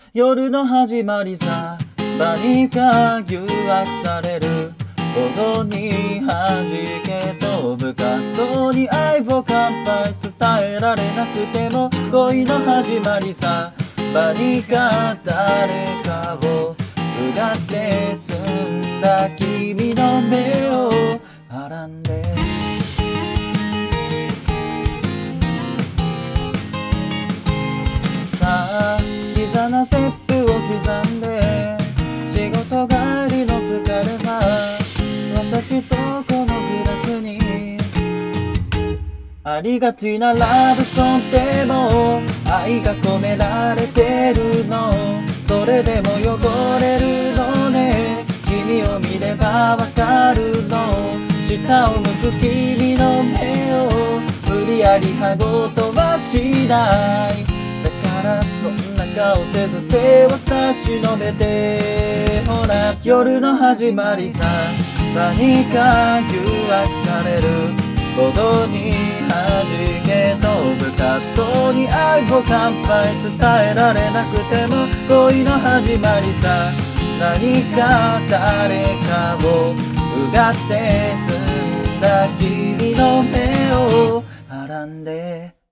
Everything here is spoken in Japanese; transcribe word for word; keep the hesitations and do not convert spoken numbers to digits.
夜の始まりさ、何か誘惑されるほどに弾け飛ぶ葛藤に愛を乾杯、伝えられなくても恋の始まりさ、何か誰かをうがって澄んだ君の目をはらんで、さあキザなステップを刻んで、仕事帰りの疲れは私とこのグラスにありがちなラブソングでも愛が込められてるの、それでも汚れるのね、君を見ればわかるの、下を向く君の目を無理やり剥ごうとはしない、だからそんな顔せず手を差し伸べて、ほら夜の始まりさ、何か誘惑されるほどに弾け飛ぶ葛藤に愛を乾杯、伝えられなくても恋の始まりさ、何か誰かをうがって澄んだ君の目をはらんで